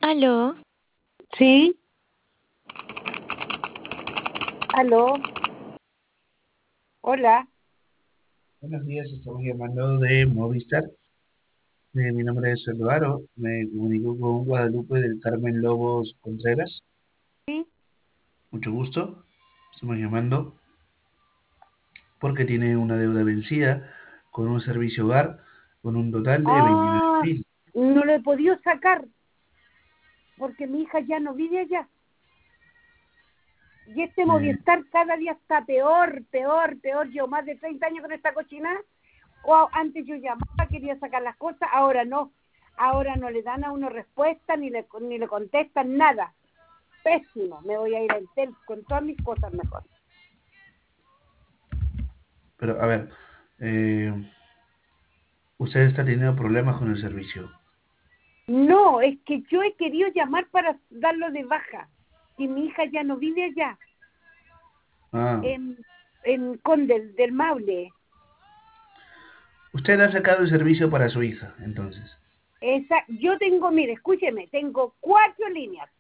Aló, Sí, aló, hola. Buenos días, estamos llamando de Movistar. Mi nombre es Eduardo, me comunico con Guadalupe del Carmen Lobos Contreras. Sí. Mucho gusto. Estamos llamando porque tiene una deuda vencida con un servicio hogar con un total de 29 Ah, mil. no lo he podido sacar porque mi hija ya no vive allá. Y este Eh, Movistar cada día está peor, peor, peor. Llevo más de 30 años con esta cochina. O antes yo llamaba, quería sacar las cosas, ahora no. Ahora no le dan a uno respuesta, ni le contestan nada. Pésimo. Me voy a ir a Entel con todas mis cosas mejor. pero a ver, eh, usted está teniendo problemas con el servicio. No, es que yo he querido llamar para darlo de baja. Y mi hija ya no vive allá. Ah, en, en Conde del Maule. usted ha sacado el servicio para su hija, entonces. Yo tengo, mire, escúcheme, tengo 4 líneas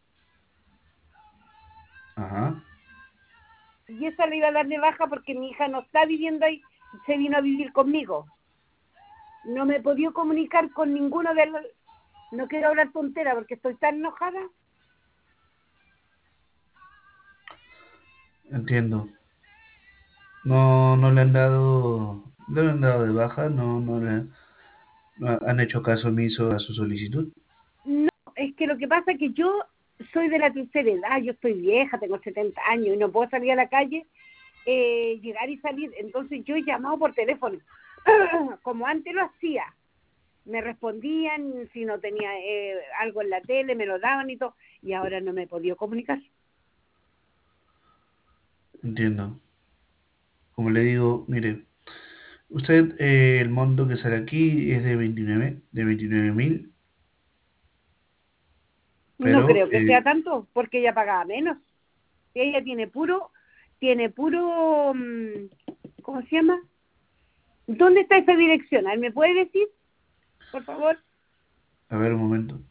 Ajá, y esa le iba a dar de baja porque mi hija no está viviendo ahí, se vino a vivir conmigo. No me he podido comunicar con ninguno de los... No quiero hablar tontera porque estoy tan enojada. entiendo. No le han dado, no le han dado de baja, no han hecho caso omiso a su solicitud. No, es que lo que pasa es que yo soy de la tercera edad, yo estoy vieja, tengo 70 años y no puedo salir a la calle, llegar y salir. Entonces yo he llamado por teléfono, como antes lo hacía. Me respondían, si no tenía algo en la tele, me lo daban y todo, y ahora no me he podido comunicar. Entiendo. Como le digo, mire, usted, el monto que sale aquí es de 29.000, No pero creo que sea tanto, porque ella pagaba menos. Ella tiene puro, ¿cómo se llama? ¿Dónde está esa dirección? ¿A ver, ¿me puede decir, por favor? a ver un momento.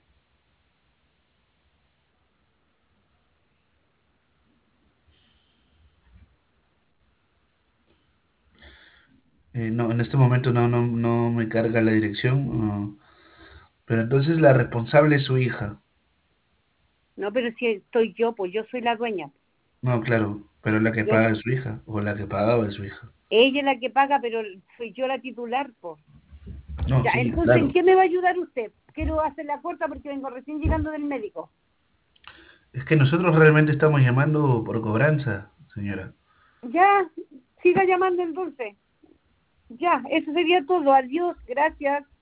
No, en este momento no me carga la dirección, no. Pero entonces la responsable es su hija. No, pero si estoy yo, pues yo soy la dueña. No, claro, pero la que Yo, paga es su hija, o la que pagaba es su hija. ella es la que paga, pero soy yo la titular, pues. No, Ya, sí, entonces, ¿en claro. qué me va a ayudar usted? Quiero hacer la corta porque vengo recién llegando del médico. Es que nosotros realmente estamos llamando por cobranza, señora. Ya, siga llamando entonces. Ya, eso sería todo. Adiós, gracias.